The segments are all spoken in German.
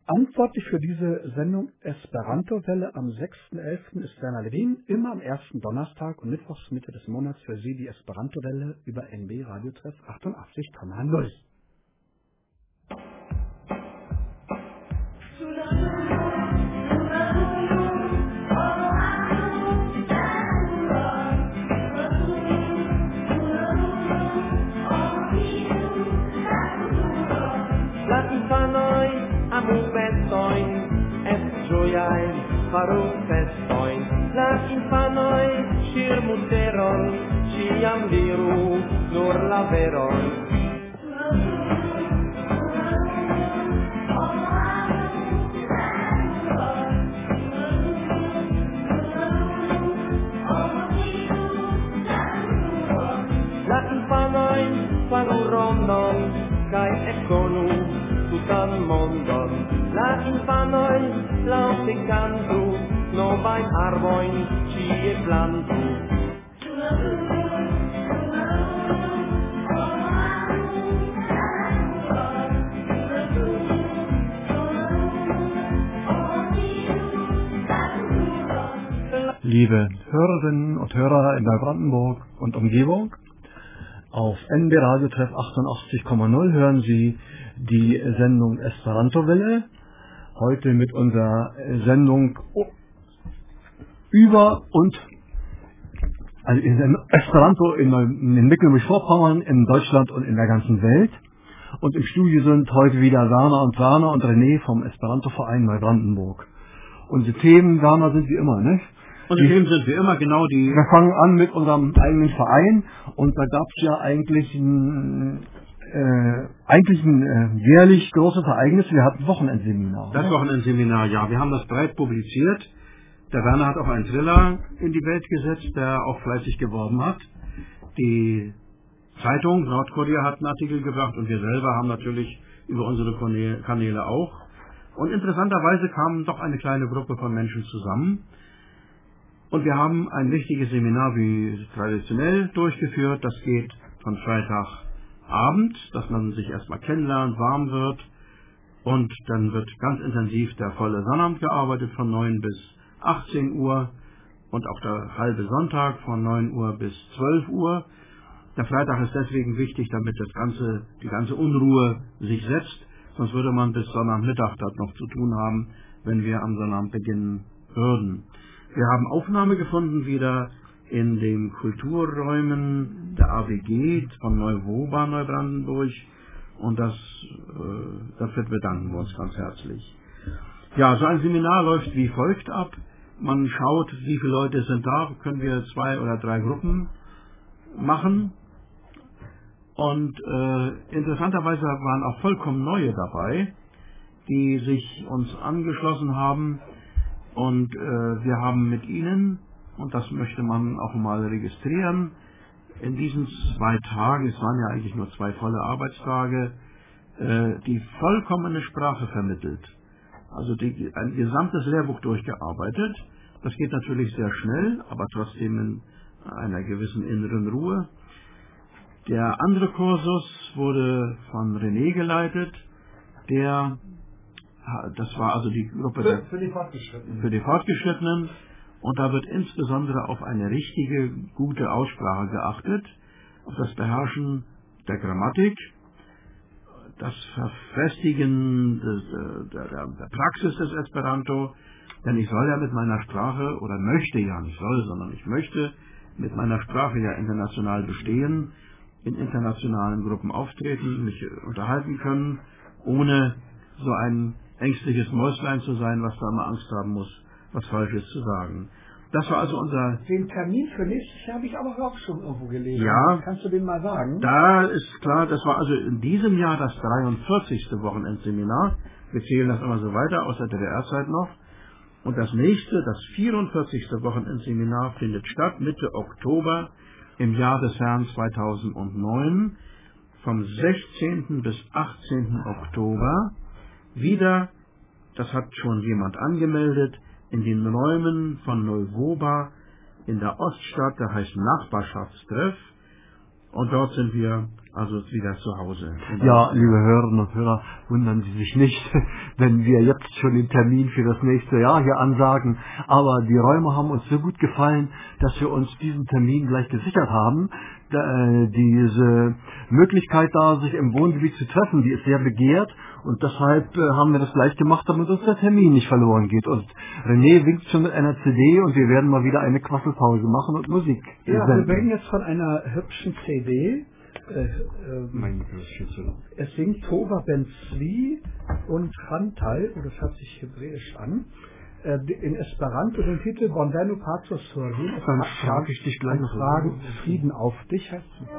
Verantwortlich für diese Sendung Esperanto-Welle am 6.11. ist Werner Levin, immer am ersten Donnerstag und Mittwochs Mitte des Monats für Sie die Esperanto-Welle über NB Radio Treff 88,0. Farò festoin, la infanoi shirmuteron, ciam diru nur la veron. La infanoi faru rondon, kai ekonu tutan mondon. La infanoi laŭte kantu, novajn arbojn ĉie plantu. Liebe Hörerinnen und Hörer in Neubrandenburg und Umgebung, auf NB Radio Treff 88,0 hören Sie die Sendung Esperanto-Welle. Heute mit unserer Sendung über und also in Esperanto in Mecklenburg-Vorpommern, in Deutschland und in der ganzen Welt. Und im Studio sind heute wieder Werner und René vom Esperanto-Verein Neubrandenburg. Unsere Themen, Werner, sind wie immer, nicht? Unsere Themen sind wie immer genau die... Wir fangen an mit unserem eigenen Verein und da gab es ja eigentlich ein jährlich großes Ereignis. Wir hatten Wochenendseminar. Das Wochenendseminar, ja. Wir haben das breit publiziert. Der Werner hat auch einen Thriller in die Welt gesetzt, der auch fleißig geworben hat. Die Zeitung Nordkorea hat einen Artikel gebracht und wir selber haben natürlich über unsere Kanäle auch. Und interessanterweise kam doch eine kleine Gruppe von Menschen zusammen. Und wir haben ein wichtiges Seminar wie traditionell durchgeführt. Das geht von Freitagabend, dass man sich erstmal kennenlernt, warm wird. Und dann wird ganz intensiv der volle Sonnabend gearbeitet von 9 bis 18 Uhr und auch der halbe Sonntag von 9 Uhr bis 12 Uhr. Der Freitag ist deswegen wichtig, damit die ganze Unruhe sich setzt. Sonst würde man bis Sonnabendmittag dort noch zu tun haben, wenn wir am Sonnabend beginnen würden. Wir haben Aufnahme gefunden wieder in den Kulturräumen der AWG von Neuwoba, Neubrandenburg. Und dafür bedanken wir uns ganz herzlich. Ja, so ein Seminar läuft wie folgt ab. Man schaut, wie viele Leute sind da, können wir 2 oder 3 Gruppen machen. Und interessanterweise waren auch vollkommen neue dabei, die sich uns angeschlossen haben. Und wir haben mit ihnen, und das möchte man auch mal registrieren, in diesen 2 Tagen, es waren ja eigentlich nur 2 volle Arbeitstage, die vollkommene Sprache vermittelt. Also ein gesamtes Lehrbuch durchgearbeitet. Das geht natürlich sehr schnell, aber trotzdem in einer gewissen inneren Ruhe. Der andere Kursus wurde von René geleitet, das war also die Gruppe für die für die Fortgeschrittenen. Und da wird insbesondere auf eine richtige, gute Aussprache geachtet, auf das Beherrschen der Grammatik, das Verfestigen der Praxis des Esperanto, denn ich soll ja mit meiner Sprache, oder möchte ja nicht soll, sondern ich möchte mit meiner Sprache ja international bestehen, in internationalen Gruppen auftreten, mich unterhalten können, ohne so ein ängstliches Mäuslein zu sein, was da immer Angst haben muss, was Falsches zu sagen. Das war also Den Termin für nächstes Jahr habe ich aber auch schon irgendwo gelesen. Ja. Kannst du den mal sagen? Da ist klar, das war also in diesem Jahr das 43. Wochenendseminar. Wir zählen das immer so weiter, aus der DDR-Zeit noch. Und das nächste, das 44. Wochenendseminar findet statt Mitte Oktober im Jahr des Herrn 2009, vom 16. bis 18. Oktober. Wieder, das hat schon jemand angemeldet, in den Räumen von Neuwoba in der Oststadt, der heißt Nachbarschaftstreff. Und dort sind wir also wieder zu Hause. Ja, liebe Hörerinnen und Hörer, wundern Sie sich nicht, wenn wir jetzt schon den Termin für das nächste Jahr hier ansagen. Aber die Räume haben uns so gut gefallen, dass wir uns diesen Termin gleich gesichert haben. Diese Möglichkeit da, sich im Wohngebiet zu treffen, die ist sehr begehrt. Und deshalb haben wir das gleich gemacht, damit uns der Termin nicht verloren geht. Und René winkt schon mit einer CD und wir werden mal wieder eine Quasselpause machen und Musik Ja, senden. wir reden jetzt von einer hübschen CD. Es singt Tova Ben Zvi und Chantal, und das hört sich hebräisch an. In Esperanto den Titel Bonvenu Patros Sorvin. Dann frage ich dich gleich noch. Fragen Frieden auf dich heißt es.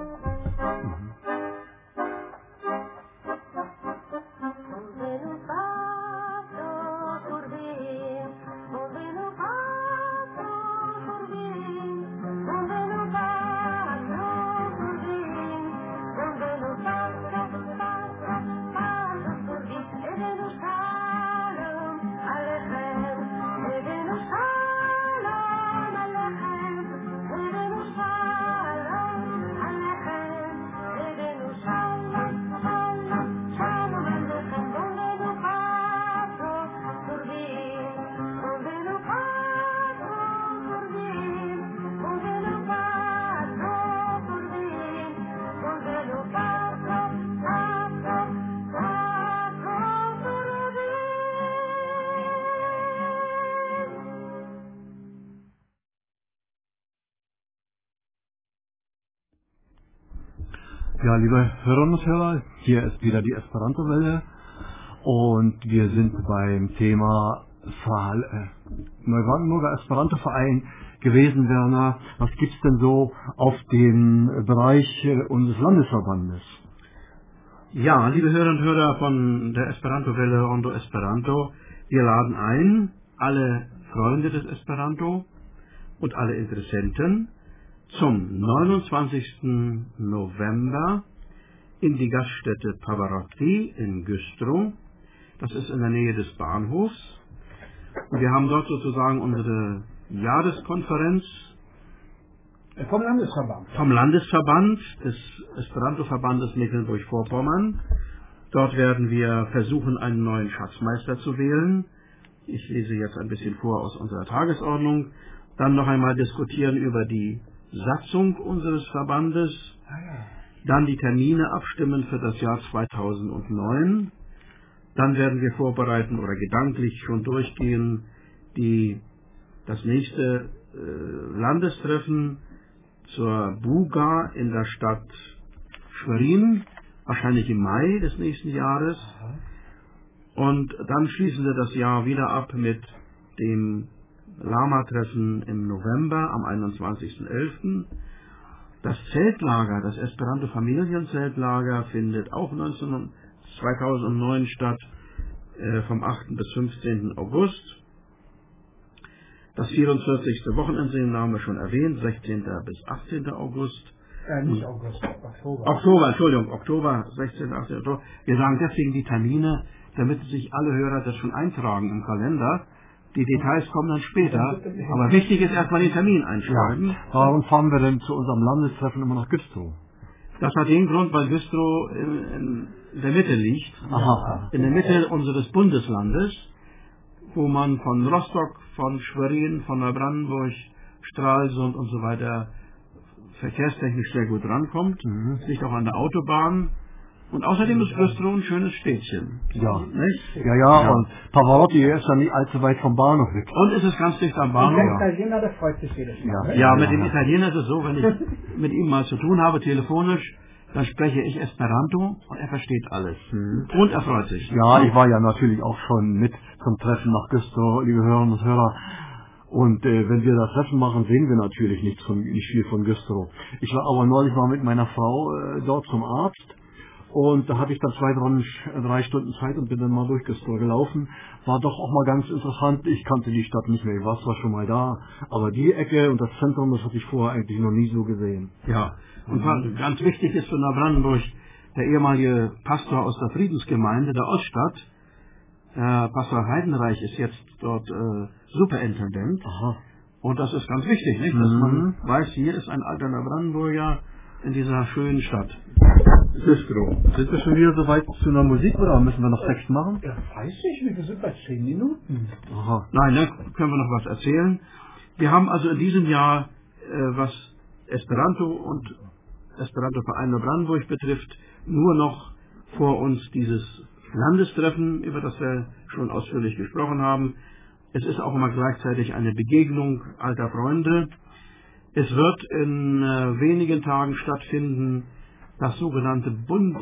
Ja, liebe Hörerinnen und Hörer, hier ist wieder die Esperanto-Welle und wir sind beim Thema Neubrandenburger Esperanto-Verein gewesen, Werner. Was gibt's denn so auf dem Bereich unseres Landesverbandes? Ja, liebe Hörerinnen und Hörer von der Esperanto-Welle Rondo Esperanto, wir laden ein, alle Freunde des Esperanto und alle Interessenten zum 29. November in die Gaststätte Pavarotti in Güstrow. Das ist in der Nähe des Bahnhofs. Und wir haben dort sozusagen unsere Jahreskonferenz vom Landesverband des Esperanto-Verbandes Mecklenburg-Vorpommern. Dort werden wir versuchen, einen neuen Schatzmeister zu wählen. Ich lese jetzt ein bisschen vor aus unserer Tagesordnung. Dann noch einmal diskutieren über die Satzung unseres Verbandes, dann die Termine abstimmen für das Jahr 2009, dann werden wir vorbereiten oder gedanklich schon durchgehen das nächste Landestreffen zur Buga in der Stadt Schwerin, wahrscheinlich im Mai des nächsten Jahres, und dann schließen wir das Jahr wieder ab mit dem Lama-Treffen im November am 21.11. Das Zeltlager, das Esperanto-Familienzeltlager, findet auch 2009 statt, vom 8. bis 15. August. Das 44. Wochenendseminar haben wir schon erwähnt, 16. bis 18. August. Nicht August, Oktober. Oktober, 16. 18. Oktober. Wir sagen deswegen die Termine, damit sich alle Hörer das schon eintragen im Kalender. Die Details kommen dann später, aber wichtig ist erstmal den Termin einschreiben. Ja. Warum fahren wir denn zu unserem Landestreffen immer nach Güstrow? Das hat den Grund, weil Güstrow in der Mitte liegt, in der Mitte unseres Bundeslandes, wo man von Rostock, von Schwerin, von Neubrandenburg, Stralsund und so weiter verkehrstechnisch sehr gut rankommt. Es liegt auch an der Autobahn. Und außerdem ist Güstrow ein schönes Städtchen. Ja. Nicht? Ja. Und Pavarotti ist ja nicht allzu weit vom Bahnhof weg. Und es ist ganz dicht am Bahnhof. Und der Italiener, der freut sich jedes Mal. Ja, mit dem Italiener ist es so, wenn ich mit ihm mal zu tun habe, telefonisch, dann spreche ich Esperanto und er versteht alles. Und er freut sich. Ja, ich war ja natürlich auch schon mit zum Treffen nach Güstrow, liebe Hörerinnen und Hörer. Und wenn wir das Treffen machen, sehen wir natürlich nicht viel von Güstrow. Ich war aber neulich mal mit meiner Frau dort zum Arzt. Und da hatte ich dann 3 Stunden Zeit und bin dann mal durch Güstrow gelaufen. War doch auch mal ganz interessant. Ich kannte die Stadt nicht mehr, ich war zwar schon mal da, aber die Ecke und das Zentrum, das hatte ich vorher eigentlich noch nie so gesehen. Ja, und ganz wichtig ist für Neubrandenburg, der ehemalige Pastor aus der Friedensgemeinde der Oststadt, Pastor Heidenreich, ist jetzt dort Superintendent. Aha. Und das ist ganz wichtig, nicht? Dass man weiß, hier ist ein alter Neubrandenburger in dieser schönen Stadt. Sistro. Sind wir schon wieder so weit zu einer Musik oder müssen wir noch Text machen? Ja, weiß ich nicht, wir sind bei 10 Minuten. Aha. Nein, dann können wir noch was erzählen. Wir haben also in diesem Jahr, was Esperanto und Esperanto-Verein Neubrandenburg betrifft, nur noch vor uns dieses Landestreffen, über das wir schon ausführlich gesprochen haben. Es ist auch immer gleichzeitig eine Begegnung alter Freunde. Es wird in wenigen Tagen stattfinden das sogenannte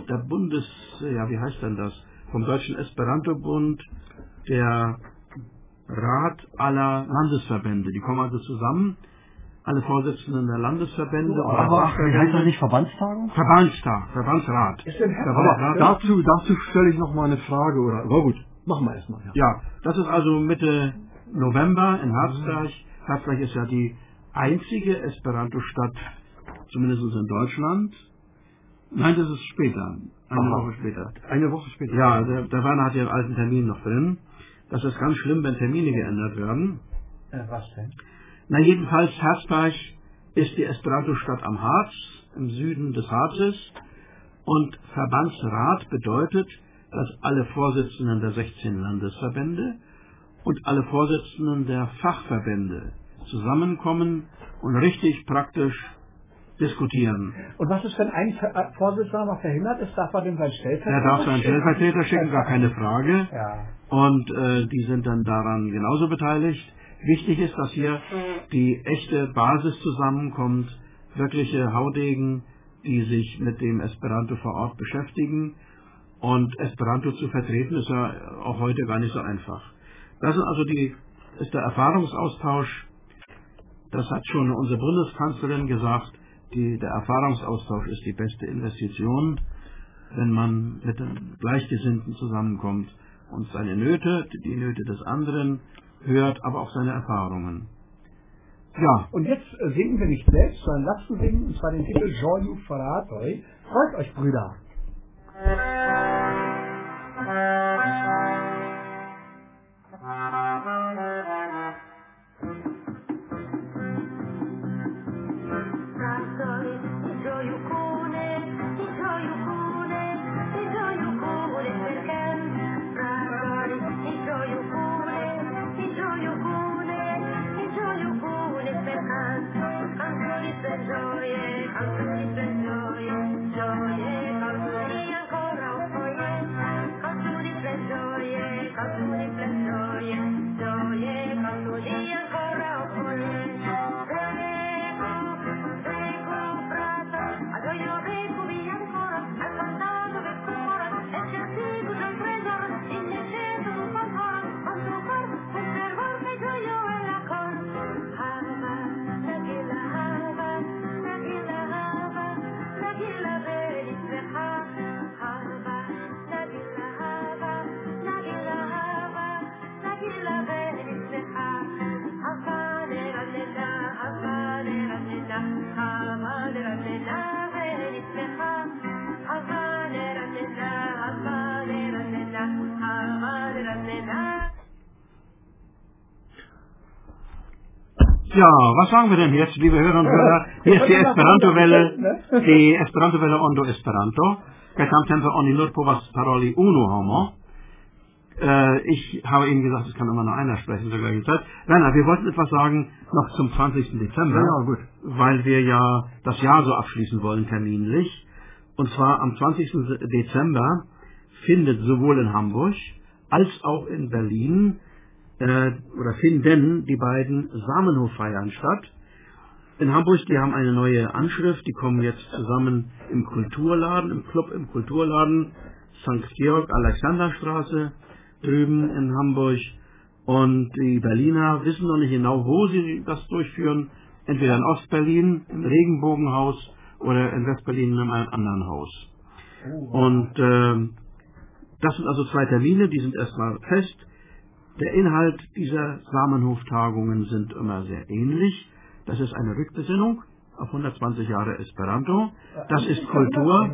wie heißt denn das? Vom Deutschen Esperanto-Bund, der Rat aller Landesverbände. Die kommen also zusammen, alle Vorsitzenden der Landesverbände. Wie heißt das nicht? Verbandstagung? Verbandsrat. Ist denn Dazu stelle ich noch mal eine Frage, oder? Aber gut, machen wir erstmal. Ja. Ja, das ist also Mitte November in Herzberg. Herzberg ist ja die einzige Esperanto-Stadt, zumindest in Deutschland. Nein, das ist später. Eine Woche später. Eine Woche später? Ja, der Werner hat ja einen alten Termin noch drin. Das ist ganz schlimm, wenn Termine geändert werden. Was denn? Na, jedenfalls, Herzberg ist die Esperanto-Stadt am Harz, im Süden des Harzes. Und Verbandsrat bedeutet, dass alle Vorsitzenden der 16 Landesverbände und alle Vorsitzenden der Fachverbände zusammenkommen und richtig praktisch diskutieren. Und was ist, wenn ein Vorsitzender mal verhindert ist, darf er denn seinen Stellvertreter Er darf seinen Stellvertreter schicken, gar keine Frage. Ja. Und die sind dann daran genauso beteiligt. Wichtig ist, dass hier die echte Basis zusammenkommt, wirkliche Haudegen, die sich mit dem Esperanto vor Ort beschäftigen. Und Esperanto zu vertreten ist ja auch heute gar nicht so einfach. Das ist also ist der Erfahrungsaustausch. Das hat schon unsere Bundeskanzlerin gesagt. Der Erfahrungsaustausch ist die beste Investition, wenn man mit den Gleichgesinnten zusammenkommt und seine Nöte, die Nöte des anderen hört, aber auch seine Erfahrungen. Ja. Und jetzt singen wir nicht selbst, sondern lassen singen, und zwar den Titel Gioiu Faratoi. Freut euch, Brüder! Ja, was sagen wir denn jetzt, liebe Hörer und Hörer? Hier ist die Esperanto-Welle, die Esperanto-Welle Ondo Esperanto. Wir haben oni nur povas paroli unu homo. Ich habe Ihnen gesagt, es kann immer nur einer sprechen zur gleichen Zeit. Werner, wir wollten etwas sagen noch zum 20. Dezember, Ja, gut. weil wir ja das Jahr so abschließen wollen, terminlich. Und zwar am 20. Dezember findet sowohl in Hamburg als auch in Berlin finden die beiden Samenhof-Feiern statt. In Hamburg, die haben eine neue Anschrift, die kommen jetzt zusammen im Kulturladen, im Kulturladen St. Georg Alexanderstraße drüben in Hamburg. Und die Berliner wissen noch nicht genau, wo sie das durchführen. Entweder in Ostberlin, im Regenbogenhaus oder in Westberlin in einem anderen Haus. Und das sind also zwei Termine, die sind erstmal fest. Der Inhalt dieser Samenhof-Tagungen sind immer sehr ähnlich. Das ist eine Rückbesinnung auf 120 Jahre Esperanto. Das ist Kultur.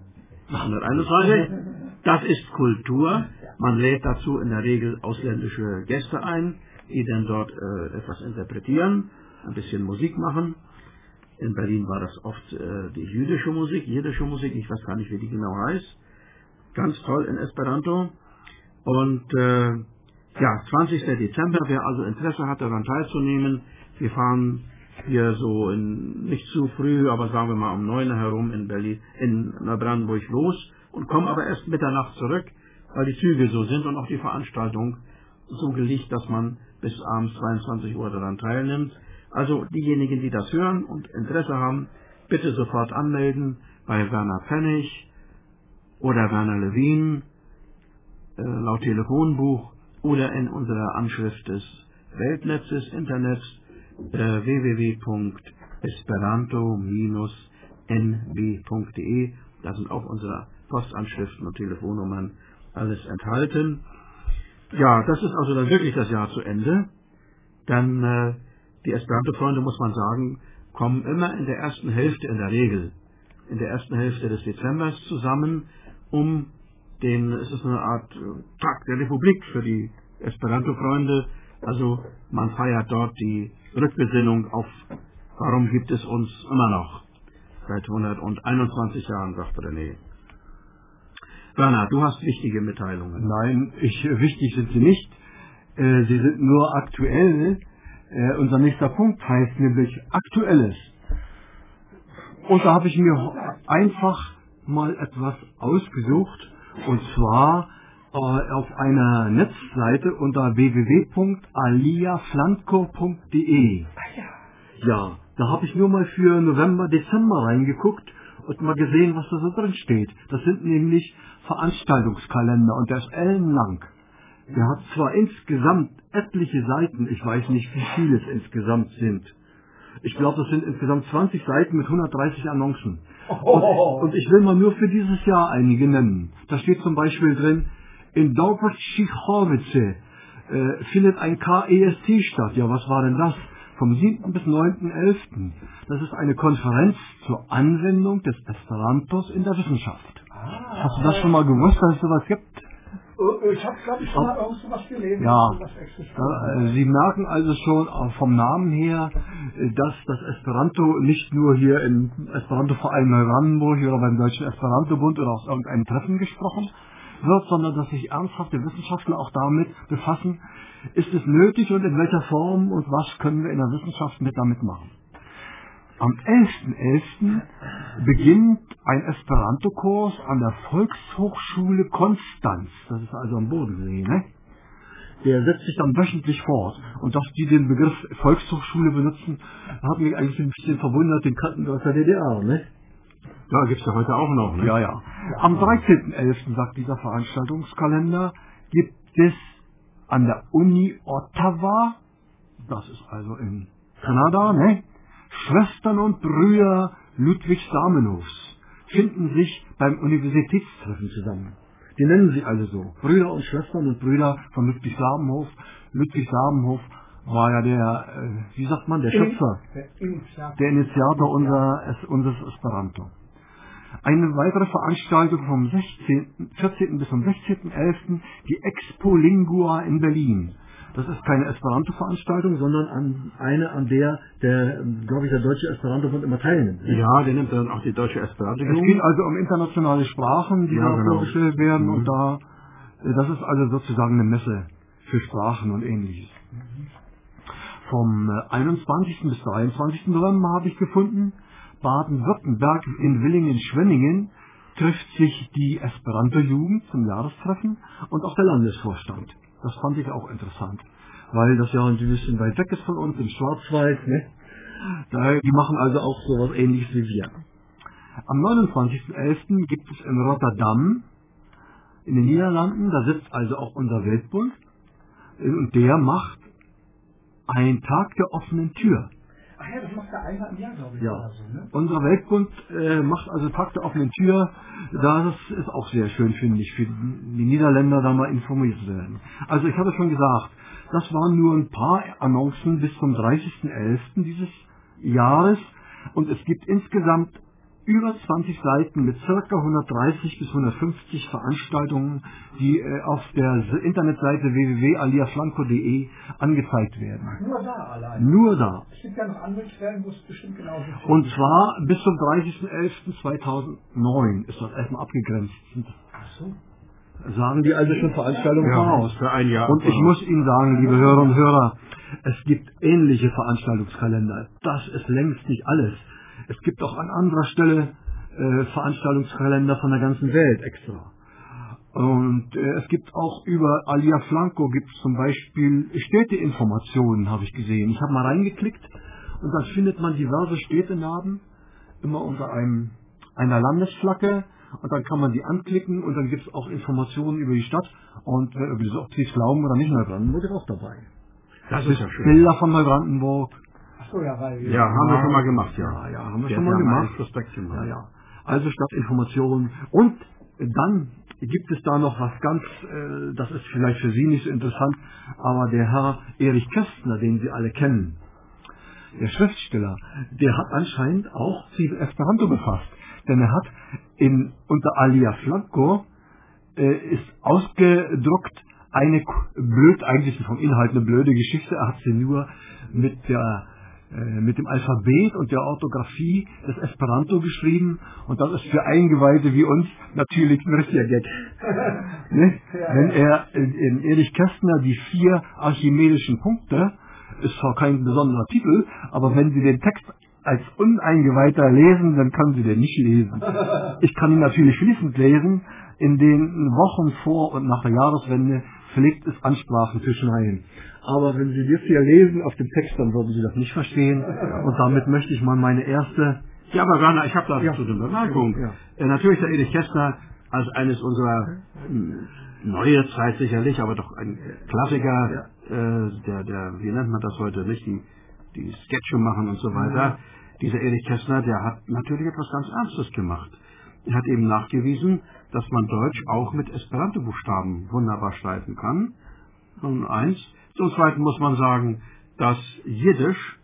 121. Das ist Kultur. Man lädt dazu in der Regel ausländische Gäste ein, die dann dort etwas interpretieren, ein bisschen Musik machen. In Berlin war das oft die jüdische Musik, ich weiß gar nicht, wie die genau heißt. Ganz toll in Esperanto. Und 20. Dezember, wer also Interesse hat, daran teilzunehmen, wir fahren hier so nicht zu früh, aber sagen wir mal um 9 Uhr herum in Berlin, in Neubrandenburg los und kommen aber erst Mitternacht zurück, weil die Züge so sind und auch die Veranstaltung so gelegt, dass man bis abends 22 Uhr daran teilnimmt. Also diejenigen, die das hören und Interesse haben, bitte sofort anmelden bei Werner Pfennig oder Werner Levin, laut Telefonbuch oder in unserer Anschrift des Weltnetzes, Internets, www.esperanto-nb.de. Da sind auch unsere Postanschriften und Telefonnummern alles enthalten. Ja, das ist also dann wirklich das Jahr zu Ende. Dann die Esperanto-Freunde, muss man sagen, kommen immer in der ersten Hälfte, in der Regel, in der ersten Hälfte des Dezembers zusammen, es ist eine Art Tag der Republik für die Esperanto-Freunde. Also man feiert dort die Rückbesinnung auf, warum gibt es uns immer noch seit 121 Jahren, sagt René. Werner, du hast wichtige Mitteilungen. Nein, wichtig sind sie nicht. Sie sind nur aktuell. Unser nächster Punkt heißt nämlich Aktuelles. Und da habe ich mir einfach mal etwas ausgesucht. Und zwar auf einer Netzseite unter www.aliaflanco.de. Ja, da habe ich nur mal für November, Dezember reingeguckt und mal gesehen, was da so drin steht. Das sind nämlich Veranstaltungskalender und der ist ellenlang. Der hat zwar insgesamt etliche Seiten, ich weiß nicht, wie viele es insgesamt sind. Ich glaube, das sind insgesamt 20 Seiten mit 130 Annoncen. Und ich will mal nur für dieses Jahr einige nennen. Da steht zum Beispiel drin, in Dobrzychowice findet ein KEST statt. Ja, was war denn das? Vom 7. bis 9.11. Das ist eine Konferenz zur Anwendung des Esperantos in der Wissenschaft. Hast du das schon mal gewusst, dass es sowas gibt? Ich habe, glaube ich, schon mal irgend sowas gelesen. Ja, Sie merken also schon vom Namen her, dass das Esperanto nicht nur hier im Esperanto-Verein Neubrandenburg oder beim Deutschen Esperanto-Bund oder aus irgendeinem Treffen gesprochen wird, sondern dass sich ernsthafte Wissenschaftler auch damit befassen, ist es nötig und in welcher Form und was können wir in der Wissenschaft damit machen. Am 11.11. beginnt ein Esperanto-Kurs an der Volkshochschule Konstanz. Das ist also am Bodensee, ne? Der setzt sich dann wöchentlich fort. Und dass die den Begriff Volkshochschule benutzen, hat mich eigentlich ein bisschen verwundert, den kannten wir aus der DDR, ne? Ja, gibt's ja heute auch noch, ne? Ja, ja. Am 13.11. sagt dieser Veranstaltungskalender, gibt es an der Uni Ottawa, das ist also in Kanada, ne? Schwestern und Brüder Ludwig-Samenhofs finden sich beim Universitätstreffen zusammen. Die nennen sie also so. Brüder und Schwestern und Brüder von Ludwig-Samenhof. Ludwig-Samenhof war ja der Schöpfer, der Initiator unseres Esperanto. Eine weitere Veranstaltung vom 14. bis zum 16.11. die Expo Lingua in Berlin. Das ist keine Esperanto-Veranstaltung, sondern eine, an der glaube ich, der Deutsche Esperanto-Bund immer teilnimmt. Ja, der nimmt dann auch die Deutsche Esperanto-Jugend. Es geht also um internationale Sprachen, die da vorgestellt werden. Und das ist also sozusagen eine Messe für Sprachen und Ähnliches. Vom 21. bis 23. November habe ich gefunden, Baden-Württemberg in Villingen-Schwenningen trifft sich die Esperanto-Jugend zum Jahrestreffen und auch der Landesvorstand. Das fand ich auch interessant, weil das ja ein bisschen weit weg ist von uns, im Schwarzwald. Ne? Die machen also auch so etwas Ähnliches wie wir. Am 29.11. gibt es in Rotterdam, in den Niederlanden, da sitzt also auch unser Weltbund, und der macht einen Tag der offenen Tür. Ach ja, das macht er einmal im Jahr, glaube ich. Ja. Oder so, ne? Unser Weltbund macht also Tag der offenen Tür. Das ist auch sehr schön, finde ich, für die Niederländer da mal informiert zu werden. Also ich habe schon gesagt, das waren nur ein paar Annoncen bis zum 30.11. dieses Jahres. Und es gibt insgesamt über 20 Seiten mit ca. 130 bis 150 Veranstaltungen, die auf der Internetseite www.aliaflanco.de angezeigt werden. Nur da allein? Nur da. Es gibt ja noch andere Stellen, wo es bestimmt genauso ist. Und zwar bis zum 30.11.2009 ist das erstmal abgegrenzt. Ach so. Sagen die also schon Veranstaltungen voraus. Für ein Jahr. Und ich muss Ihnen sagen, liebe Hörer und Hörer, es gibt ähnliche Veranstaltungskalender. Das ist längst nicht alles. Es gibt auch an anderer Stelle Veranstaltungskalender von der ganzen Welt extra. Und es gibt auch über Alia Flanco gibt es zum Beispiel Städteinformationen, habe ich gesehen. Ich habe mal reingeklickt und dann findet man diverse Städtenamen, immer unter einer Landesflagge. Und dann kann man die anklicken und dann gibt es auch Informationen über die Stadt und ob Sie es glauben oder nicht, Neubrandenburg ist auch dabei. Das ist ja schön. Bilder von Neubrandenburg. Ach so, ja, weil Ja, haben wir schon mal gemacht, ja. Ja, haben wir schon mal gemacht. Ja. Also Stadtinformationen. Und dann gibt es da noch was ganz, das ist vielleicht für Sie nicht so interessant, aber der Herr Erich Kästner, den Sie alle kennen, der Schriftsteller, der hat anscheinend auch sich mit Esperanto befasst. Denn er hat unter Alia Flanco ist ausgedruckt eigentlich vom Inhalt eine blöde Geschichte. Er hat sie nur mit dem Alphabet und der Orthographie des Esperanto geschrieben. Und das ist für Eingeweihte wie uns natürlich ein richtiger Gag. Ne? Wenn er in Erich Kästner die 4 archimedischen Punkte, ist zwar kein besonderer Titel, aber wenn Sie den Text als Uneingeweihter lesen, dann können Sie den nicht lesen. Ich kann ihn natürlich fließend lesen. In den Wochen vor und nach der Jahreswende pflegt es Ansprachen zu schneiden. Aber wenn Sie das hier lesen auf dem Text, dann würden Sie das nicht verstehen. Und damit möchte ich mal meine erste... Ja, aber Werner, ich habe da zu der Bemerkung. Ja. Natürlich der Erich Kästner als eines unserer neue Zeit sicherlich, aber doch ein Klassiker, der wie nennt man das heute nicht, die Sketche machen und so weiter. Dieser Erich Kästner, der hat natürlich etwas ganz Ernstes gemacht. Er hat eben nachgewiesen, dass man Deutsch auch mit Esperanto-Buchstaben wunderbar schreiben kann. Und eins. Zum Zweiten muss man sagen, dass Jiddisch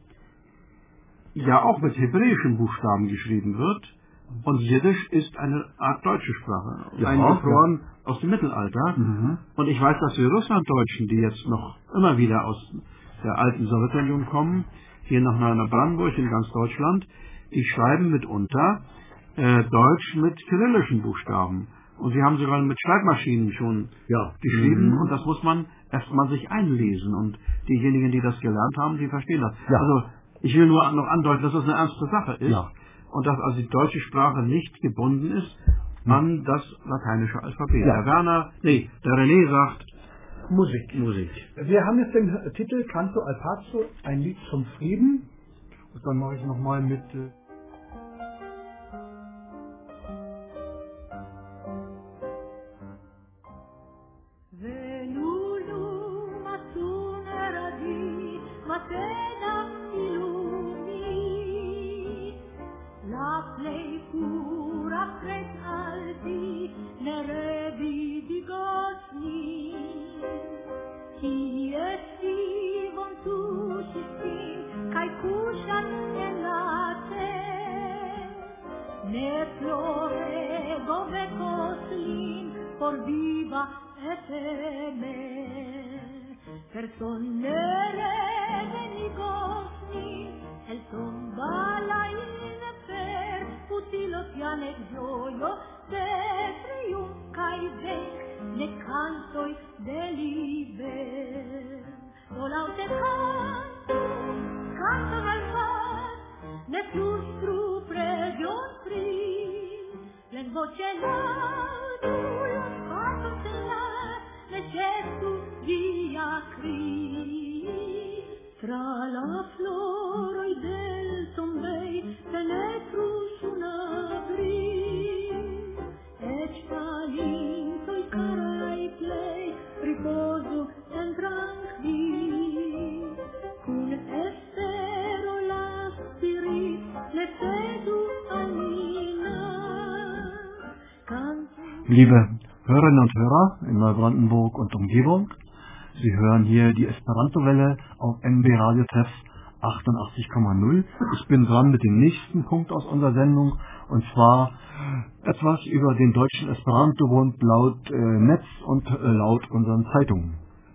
ja auch mit hebräischen Buchstaben geschrieben wird. Und Jiddisch ist eine Art deutsche Sprache, eingefroren aus dem Mittelalter. Und ich weiß, dass die Russlanddeutschen, die jetzt noch immer wieder aus der alten Sowjetunion kommen, hier nach Brandenburg in ganz Deutschland, die schreiben mitunter Deutsch mit kyrillischen Buchstaben. Und sie haben sogar mit Schreibmaschinen schon geschrieben. Und das muss man erstmal sich einlesen. Und diejenigen, die das gelernt haben, die verstehen das. Ja. Also ich will nur noch andeuten, dass das eine ernste Sache ist. Ja. Und dass also die deutsche Sprache nicht gebunden ist an das lateinische Alphabet. Ja. Der René sagt Musik. Wir haben jetzt den Titel Canto al Pazzo, ein Lied zum Frieden. Und dann mache ich nochmal mit... Liebe Hörerinnen und Hörer in Neubrandenburg und Umgebung, Sie hören hier die Esperanto-Welle auf NB Radio Treff 88,0. Ich bin dran mit dem nächsten Punkt aus unserer Sendung Und zwar etwas über den Deutschen Esperanto-Bund laut Netz und laut unseren Zeitungen.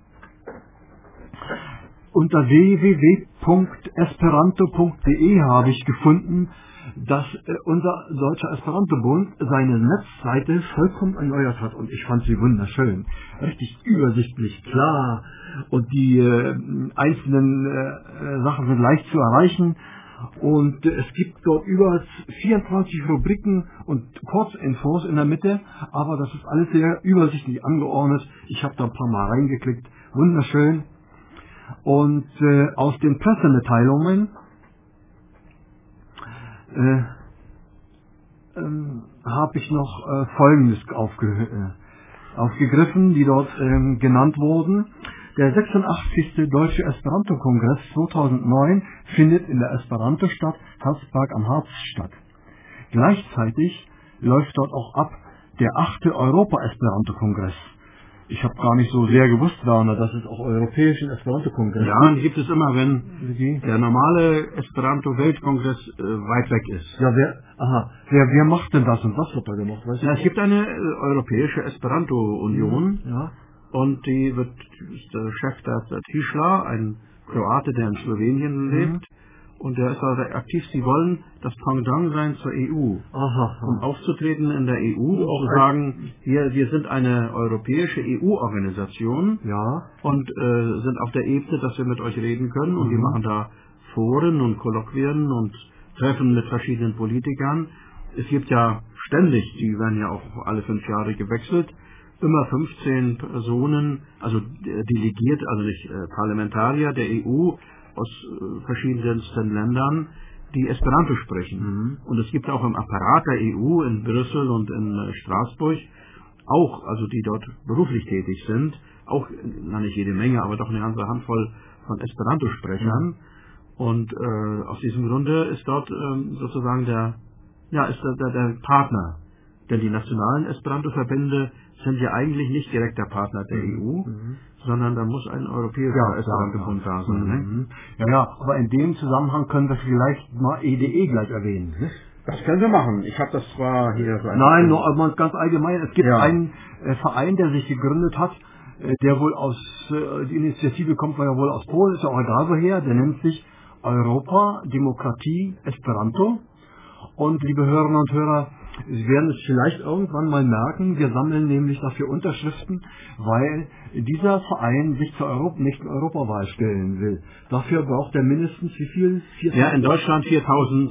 Unter www.esperanto.de habe ich gefunden, dass unser Deutscher Esperanto-Bund seine Netzseite vollkommen erneuert hat und ich fand sie wunderschön. Richtig übersichtlich, klar und die einzelnen Sachen sind leicht zu erreichen und es gibt dort über 24 Rubriken und Kurzinfos in der Mitte, aber das ist alles sehr übersichtlich angeordnet. Ich habe da ein paar Mal reingeklickt, wunderschön. Und aus den Pressemitteilungen habe ich noch Folgendes aufgegriffen, die dort genannt wurden. Der 86. Deutsche Esperanto-Kongress 2009 findet in der Esperanto-Stadt Herzberg am Harz statt. Gleichzeitig läuft dort auch ab der 8. Europa-Esperanto-Kongress. Ich habe gar nicht so sehr gewusst, Werner, dass es auch europäischen Esperanto-Kongress Ja, die gibt es immer, wenn der normale Esperanto-Weltkongress weit weg ist. Ja, wer macht denn das und was wird da gemacht? Weißt du? Ja, es gibt eine europäische Esperanto-Union und die ist der Chef der Tischler, ein Kroate, der in Slowenien lebt. Und der ist also aktiv. Sie wollen das Pendant sein zur EU. Um aufzutreten in der EU und zu sagen, wir sind eine europäische EU-Organisation und sind auf der Ebene, dass wir mit euch reden können. Und die machen da Foren und Kolloquien und Treffen mit verschiedenen Politikern. Es gibt ja ständig, die werden ja auch alle 5 Jahre gewechselt, immer 15 Personen, also delegiert, also nicht Parlamentarier der EU, aus verschiedensten Ländern, die Esperanto sprechen. Und es gibt auch im Apparat der EU in Brüssel und in Straßburg auch, also die dort beruflich tätig sind, auch, nicht jede Menge, aber doch eine ganze Handvoll von Esperanto-Sprechern. Und aus diesem Grunde ist dort sozusagen der Partner. Denn die nationalen Esperanto-Verbände sind ja eigentlich nicht direkt der Partner der EU, sondern da muss ein europäischer Esperanto-Bund da sein. Ja, aber in dem Zusammenhang können wir vielleicht mal EDE gleich erwähnen. Ne? Das können wir machen. Ich habe das zwar hier... Nein, nur aber ganz allgemein. Es gibt einen Verein, der sich gegründet hat, der wohl die Initiative kommt ja wohl aus Polen, ist ja auch egal woher, der nennt sich Europa, Demokratie, Esperanto. Und liebe Hörerinnen und Hörer, Sie werden es vielleicht irgendwann mal merken, wir sammeln nämlich dafür Unterschriften, weil dieser Verein sich zur nächsten Europawahl stellen will. Dafür braucht er mindestens wie viel? 4.000? Ja, in Deutschland 4.000,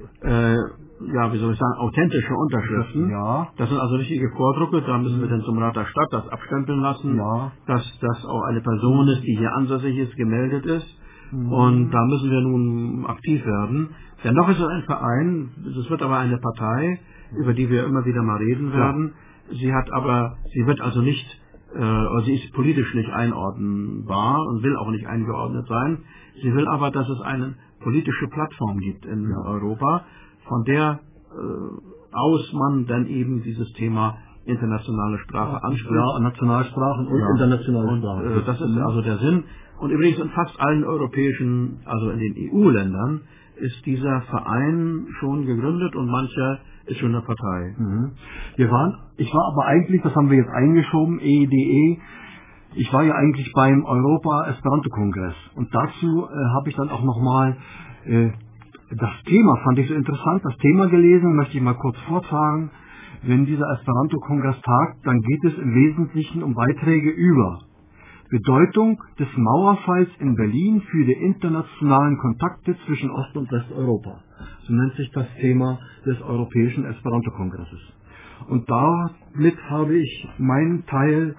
authentische Unterschriften. Ja. Das sind also richtige Vordrucke, da müssen wir dann zum Rat der Stadt das abstempeln lassen, dass das auch eine Person ist, die hier ansässig ist, gemeldet ist. Und da müssen wir nun aktiv werden. Dennoch ist es ein Verein, es wird aber eine Partei, über die wir immer wieder mal reden werden. Sie wird also nicht, sie ist politisch nicht einordnbar und will auch nicht eingeordnet sein. Sie will aber, dass es eine politische Plattform gibt in Europa, von der aus man dann eben dieses Thema internationale Sprache anspricht. Ja, Nationalsprachen und internationale Sprachen. Das ist also der Sinn. Und übrigens in fast allen europäischen, also in den EU-Ländern, ist dieser Verein schon gegründet und mancher ist schon eine Partei. Ich war aber eigentlich, das haben wir jetzt eingeschoben, EDE, ich war ja eigentlich beim Europa-Esperanto-Kongress. Und dazu habe ich dann auch nochmal das Thema, fand ich so interessant, das Thema gelesen, möchte ich mal kurz vortragen. Wenn dieser Esperanto-Kongress tagt, dann geht es im Wesentlichen um Beiträge über Bedeutung des Mauerfalls in Berlin für die internationalen Kontakte zwischen Ost- und Westeuropa. So nennt sich das Thema des Europäischen Esperanto-Kongresses. Und damit habe ich meinen Teil,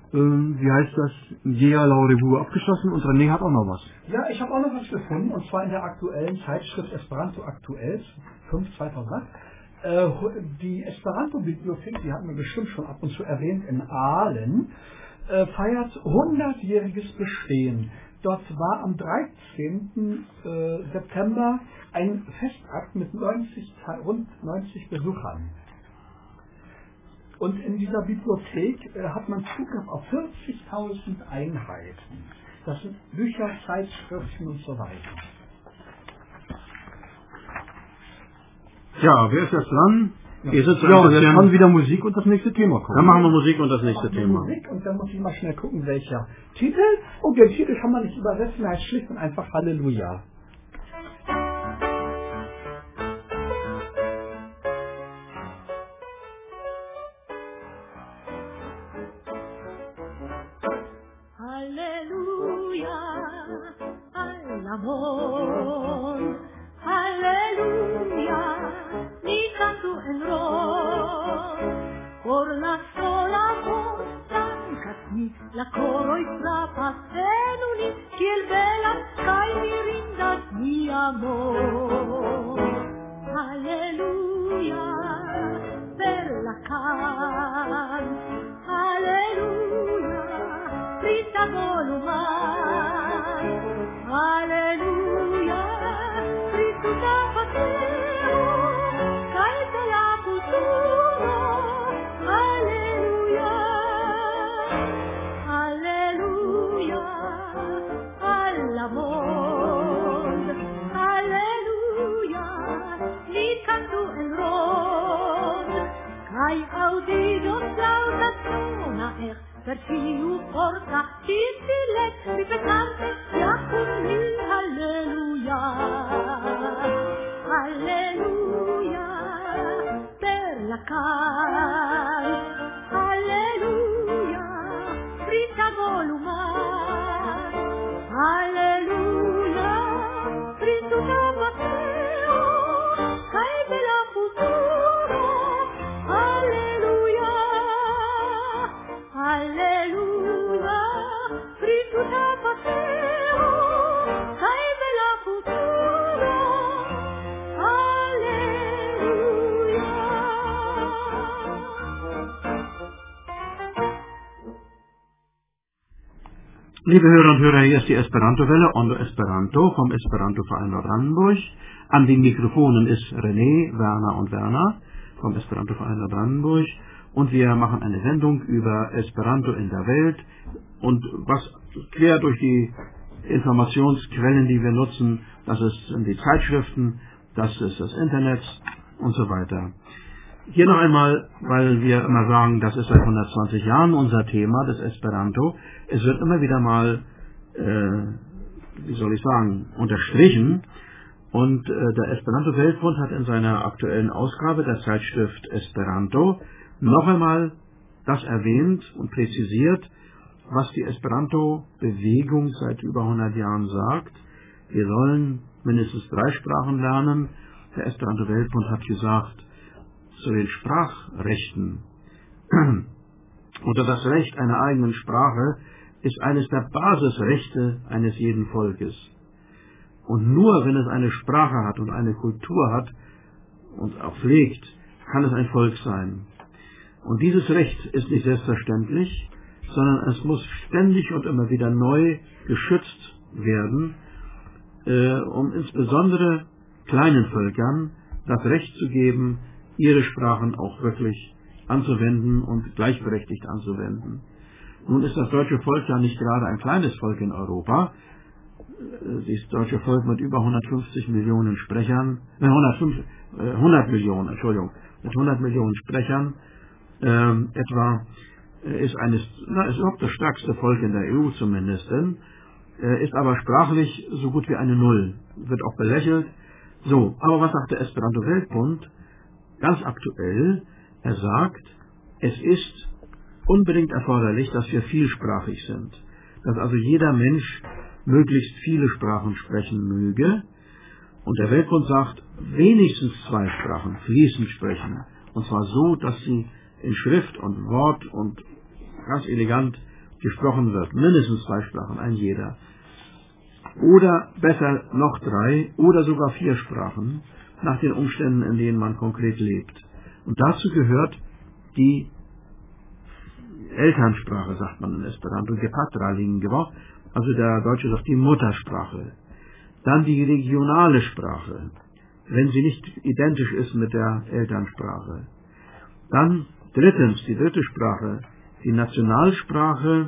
Jea la Revue abgeschlossen und René hat auch noch was. Ja, ich habe auch noch was gefunden, und zwar in der aktuellen Zeitschrift Esperanto Aktuell, 5/2008. Die Esperanto-Bibliothek, die hatten wir bestimmt schon ab und zu erwähnt, in Aalen, feiert 100-jähriges Bestehen. Dort war am 13. September ein Festakt mit rund 90 Besuchern. Und in dieser Bibliothek hat man Zugriff auf 40.000 Einheiten. Das sind Bücher, Zeitschriften und so weiter. Ja, wer ist jetzt dran? Ihr sitzt Ja, und jetzt haben wieder Musik und das nächste Thema kommt. Dann machen wir Musik und das nächste Thema. Musik und dann muss ich mal schnell gucken, welcher Titel. Oh, den Titel kann man nicht übersetzen, er heißt schlicht und einfach Halleluja. Halleluja, all'amor, halleluja, mi canto en ro, por la sola voz blancas mi, la coro y trapas en unis, kiel velas kai mirindas mi amor. Halleluja, per la can, halleluja, Prita volumar, Alleluia, Prituta pateo, Caete la cultura, Alleluia, Alleluia, all'amor, Alleluia, mi canto en rod, Cai audido flauta sona per ciu porta silet ripetante iacum mi alleluia alleluia per la cal alleluia frita volumar alleluia frituta Matteo cae de la futuro alleluia Alleluia, frituta Matteo, cae de la futuro, Alleluia. Liebe Hörer und Hörer, hier ist die Esperanto-Welle, Ondo Esperanto vom Esperanto-Verein Brandenburg. An den Mikrofonen ist René, Werner und Werner vom Esperanto-Verein Brandenburg. Und wir machen eine Sendung über Esperanto in der Welt und was quer durch die Informationsquellen, die wir nutzen, das sind die Zeitschriften, das ist das Internet und so weiter. Hier noch einmal, weil wir immer sagen, das ist seit 120 Jahren unser Thema, das Esperanto. Es wird immer wieder mal, unterstrichen. Und der Esperanto-Weltbund hat in seiner aktuellen Ausgabe der Zeitschrift Esperanto noch einmal das erwähnt und präzisiert, was die Esperanto-Bewegung seit über 100 Jahren sagt. Wir sollen mindestens 3 Sprachen lernen. Der Esperanto-Weltbund hat gesagt, zu den Sprachrechten oder das Recht einer eigenen Sprache ist eines der Basisrechte eines jeden Volkes. Und nur wenn es eine Sprache hat und eine Kultur hat und auch pflegt, kann es ein Volk sein. Und dieses Recht ist nicht selbstverständlich, sondern es muss ständig und immer wieder neu geschützt werden, um insbesondere kleinen Völkern das Recht zu geben, ihre Sprachen auch wirklich anzuwenden und gleichberechtigt anzuwenden. Nun ist das deutsche Volk ja nicht gerade ein kleines Volk in Europa. Das deutsche Volk mit über 150 Millionen Sprechern, 100 Millionen, Entschuldigung, mit 100 Millionen Sprechern etwa, ist überhaupt das stärkste Volk in der EU zumindest, ist aber sprachlich so gut wie eine Null, wird auch belächelt. So, aber was sagt der Esperanto-Weltbund? Ganz aktuell, er sagt, es ist unbedingt erforderlich, dass wir vielsprachig sind, dass also jeder Mensch möglichst viele Sprachen sprechen möge. Und der Weltbund sagt, wenigstens 2 Sprachen fließend sprechen. Und zwar so, dass sie in Schrift und Wort und ganz elegant gesprochen wird. Mindestens 2 Sprachen, ein jeder. Oder besser noch 3 oder sogar 4 Sprachen, nach den Umständen, in denen man konkret lebt. Und dazu gehört die Elternsprache, sagt man in Esperanto, Gepatra lingua, also der Deutsche sagt die Muttersprache. Dann die regionale Sprache, wenn sie nicht identisch ist mit der Elternsprache. Dann drittens, die dritte Sprache, die Nationalsprache,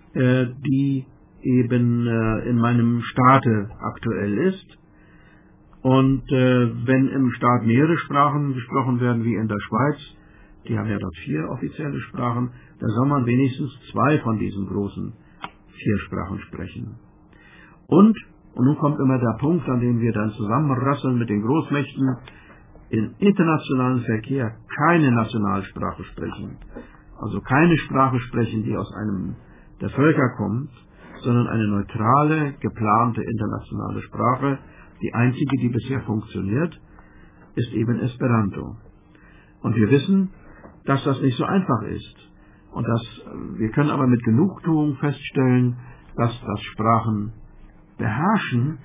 die eben in meinem Staate aktuell ist. Und wenn im Staat mehrere Sprachen gesprochen werden, wie in der Schweiz, die haben ja dort 4 offizielle Sprachen, da soll man wenigstens 2 von diesen großen 4 Sprachen sprechen. Und nun kommt immer der Punkt, an dem wir dann zusammenrasseln mit den Großmächten, im internationalen Verkehr keine Nationalsprache sprechen. Also keine Sprache sprechen, die aus einem der Völker kommt, sondern eine neutrale, geplante internationale Sprache. Die einzige, die bisher funktioniert, ist eben Esperanto. Und wir wissen, dass das nicht so einfach ist. Und wir können aber mit Genugtuung feststellen, dass das Sprachenbeherrschen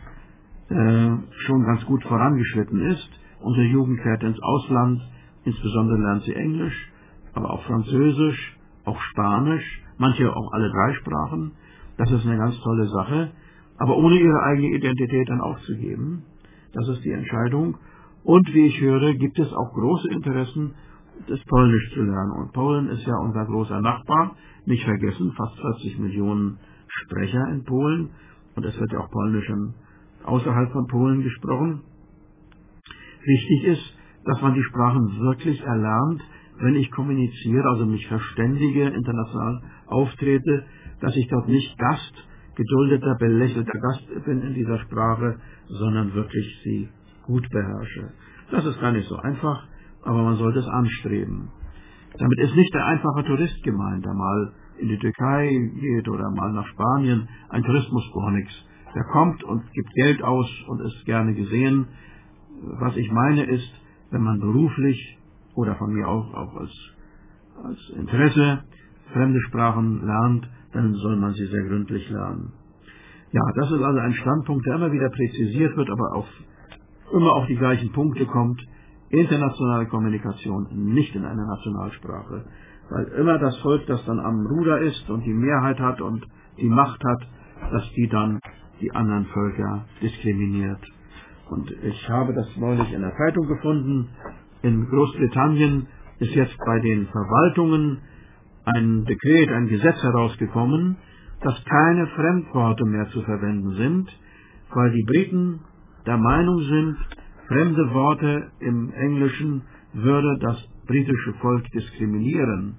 schon ganz gut vorangeschritten ist. Unsere Jugend fährt ins Ausland, insbesondere lernt sie Englisch, aber auch Französisch, auch Spanisch, manche auch alle 3 Sprachen. Das ist eine ganz tolle Sache, aber ohne ihre eigene Identität dann aufzugeben. Das ist die Entscheidung. Und wie ich höre, gibt es auch große Interessen, das Polnisch zu lernen. Und Polen ist ja unser großer Nachbar, nicht vergessen, fast 40 Millionen Sprecher in Polen. Und es wird ja auch Polnisch außerhalb von Polen gesprochen. Wichtig ist, dass man die Sprachen wirklich erlernt, wenn ich kommuniziere, also mich verständige, international auftrete, dass ich dort nicht geduldeter, belächelter Gast bin in dieser Sprache, sondern wirklich sie gut beherrsche. Das ist gar nicht so einfach, aber man sollte es anstreben. Damit ist nicht der einfache Tourist gemeint, der mal in die Türkei geht oder mal nach Spanien. Ein Tourist muss gar nichts. Der kommt und gibt Geld aus und ist gerne gesehen. Was ich meine ist, wenn man beruflich oder von mir auch als Interesse fremde Sprachen lernt, dann soll man sie sehr gründlich lernen. Ja, das ist also ein Standpunkt, der immer wieder präzisiert wird, aber immer auf die gleichen Punkte kommt. Internationale Kommunikation nicht in einer Nationalsprache. Weil immer das Volk, das dann am Ruder ist und die Mehrheit hat und die Macht hat, dass die dann die anderen Völker diskriminiert. Und ich habe das neulich in der Zeitung gefunden. In Großbritannien ist jetzt bei den Verwaltungen ein Dekret, ein Gesetz herausgekommen, dass keine Fremdworte mehr zu verwenden sind, weil die Briten der Meinung sind, fremde Worte im Englischen würde das britische Volk diskriminieren.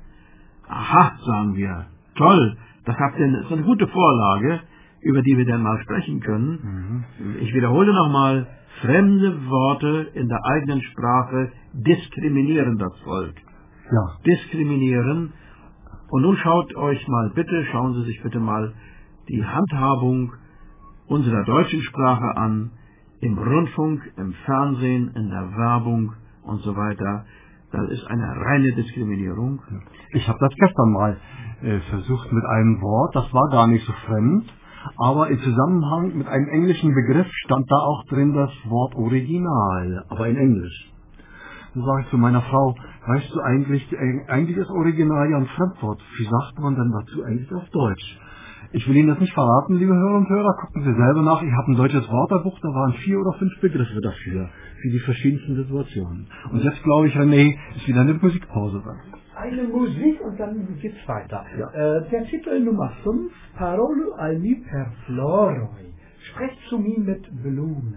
Aha, sagen wir, toll, das ist eine gute Vorlage, über die wir dann mal sprechen können. Ich wiederhole nochmal, fremde Worte in der eigenen Sprache diskriminieren das Volk. Ja. Diskriminieren. Und nun schauen Sie sich bitte mal die Handhabung unserer deutschen Sprache an, im Rundfunk, im Fernsehen, in der Werbung und so weiter. Das ist eine reine Diskriminierung. Ich habe das gestern mal versucht mit einem Wort, das war gar nicht so fremd, aber im Zusammenhang mit einem englischen Begriff stand da auch drin das Wort Original, aber in Englisch. Dann sage ich zu meiner Frau, weißt du eigentlich ist Original ja ein Fremdwort. Wie sagt man denn dazu eigentlich auf Deutsch? Ich will Ihnen das nicht verraten, liebe Hörer und Hörer, gucken Sie selber nach. Ich habe ein deutsches Wörterbuch, da waren 4 oder 5 Begriffe dafür, für die verschiedensten Situationen. Und jetzt glaube ich, René, ist wieder eine Musikpause dran. Eine Musik und dann geht's weiter. Ja. Der Titel Nummer 5, Parole al mi per floroi. Sprecht zu mir mit Blumen.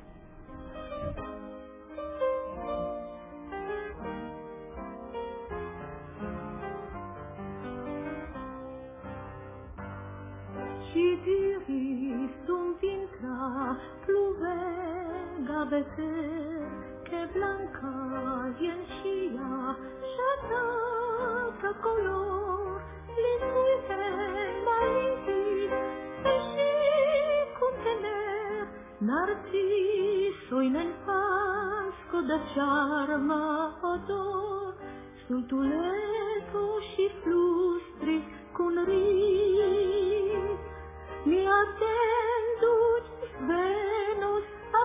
Ci diris un vintra pluvega vecer che blanca yencia shataka color lisite maliti e si contener narciso in el pasco da charma odor sul tuleto si flustri con ris mi attendut Venus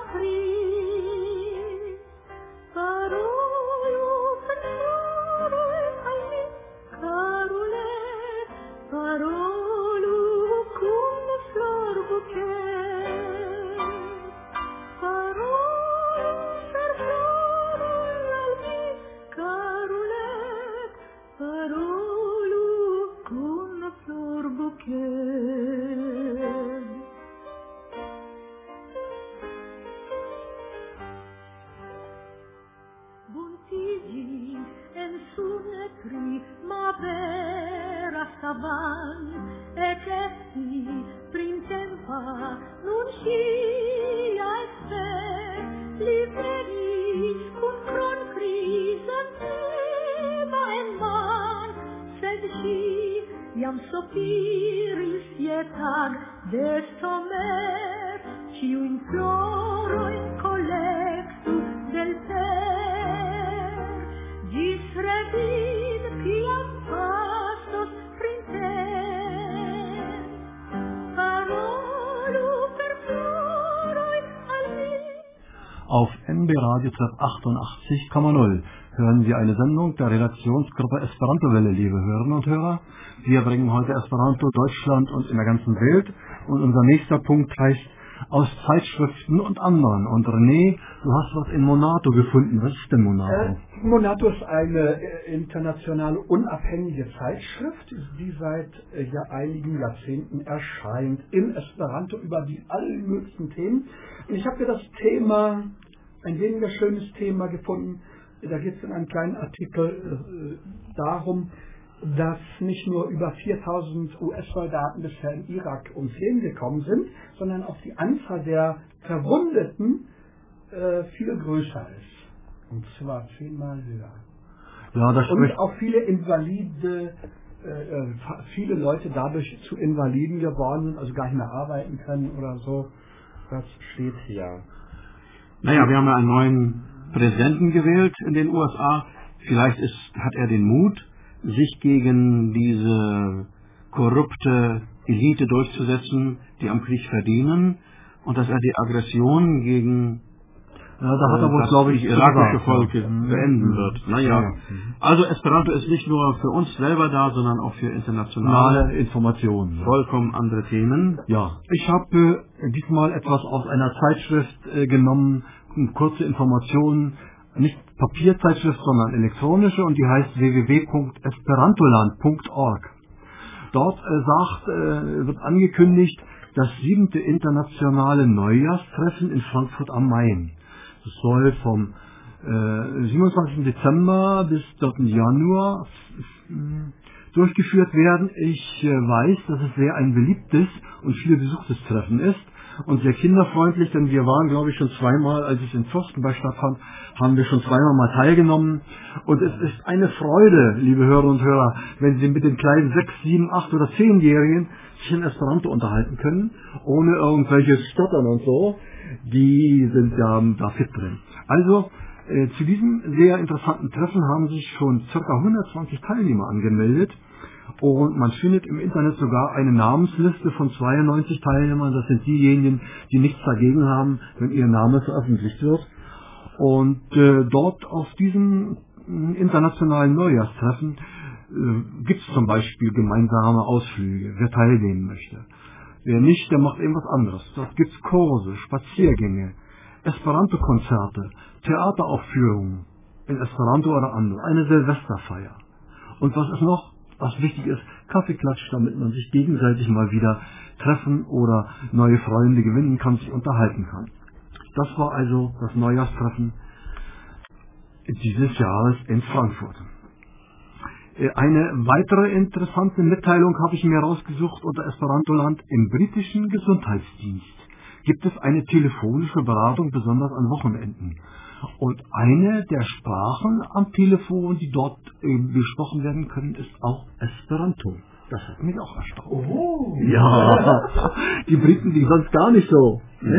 apris parolo pensoro ai mi carolet parolo cum flor bouquet parolo per floro al mi carolet parolo cum flor bouquet man, e che si printempa nun scia e se liberi cum cron crisen ema en man, sed si iam sopiris ietag desto mer, ciu in floro in collectu del ter, gis revin piam pastos printer, parolu per floroi al me. Auf NB Radio Treff 88,0 hören Sie eine Sendung der Redaktionsgruppe Esperanto-Welle, liebe Hörerinnen und Hörer. Wir bringen heute Esperanto Deutschland und in der ganzen Welt. Und unser nächster Punkt heißt aus Zeitschriften und anderen. Und René, du hast was in Monato gefunden. Was ist denn Monato? Monato ist eine internationale unabhängige Zeitschrift, die seit einigen Jahrzehnten erscheint in Esperanto über die allen möglichen Themen. Und ich habe hier das Thema, ein weniger schönes Thema gefunden. Da geht es in einem kleinen Artikel darum, dass nicht nur über 4000 US-Soldaten bisher im Irak ums Leben gekommen sind, sondern auch die Anzahl der Verwundeten viel größer ist. Und zwar 10-mal höher. Ja, das und auch viele Invalide, viele Leute dadurch zu Invaliden geworden sind, also gar nicht mehr arbeiten können oder so. Das steht hier. Naja, wir haben ja einen neuen Präsidenten gewählt in den USA. Vielleicht hat er den Mut, sich gegen diese korrupte Elite durchzusetzen, die am Krieg verdienen, und dass er die Aggression gegen da hat er wohl, glaube ich, irakische Volk beenden wird. Naja, also Esperanto ist nicht nur für uns selber da, sondern auch für internationale Informationen. Vollkommen andere Themen. Ja, ich habe diesmal etwas aus einer Zeitschrift genommen, kurze Informationen, nicht Papierzeitschrift, sondern elektronische, und die heißt www.esperantoland.org. Dort wird angekündigt, das 7. internationale Neujahrstreffen in Frankfurt am Main. Das soll vom 27. Dezember bis 4. Januar durchgeführt werden. Ich weiß, dass es sehr ein beliebtes und viel besuchtes Treffen ist und sehr kinderfreundlich, denn wir waren, glaube ich, schon zweimal, als es in Fürstenberg stattfand, haben wir schon zweimal mal teilgenommen. Und es ist eine Freude, liebe Hörer und Hörer, wenn Sie mit den kleinen 6, 7, 8 oder 10-Jährigen sich in Esperanto unterhalten können, ohne irgendwelches Stottern und so. Die sind ja da fit drin. Also, zu diesem sehr interessanten Treffen haben sich schon ca. 120 Teilnehmer angemeldet. Und man findet im Internet sogar eine Namensliste von 92 Teilnehmern. Das sind diejenigen, die nichts dagegen haben, wenn ihr Name veröffentlicht wird. Und dort auf diesem internationalen Neujahrstreffen gibt es zum Beispiel gemeinsame Ausflüge, wer teilnehmen möchte. Wer nicht, der macht irgendwas anderes. Dort gibt es Kurse, Spaziergänge, Esperanto-Konzerte, Theateraufführungen in Esperanto oder andere, eine Silvesterfeier. Und was ist noch? Was wichtig ist, Kaffeeklatsch, damit man sich gegenseitig mal wieder treffen oder neue Freunde gewinnen kann, sich unterhalten kann. Das war also das Neujahrstreffen dieses Jahres in Frankfurt. Eine weitere interessante Mitteilung habe ich mir rausgesucht unter Esperantoland. Im britischen Gesundheitsdienst gibt es eine telefonische Beratung, besonders an Wochenenden. Und eine der Sprachen am Telefon, die dort besprochen werden können, ist auch Esperanto. Das hat mich auch erstaunt. Oh. Ja, die Briten, die sonst gar nicht so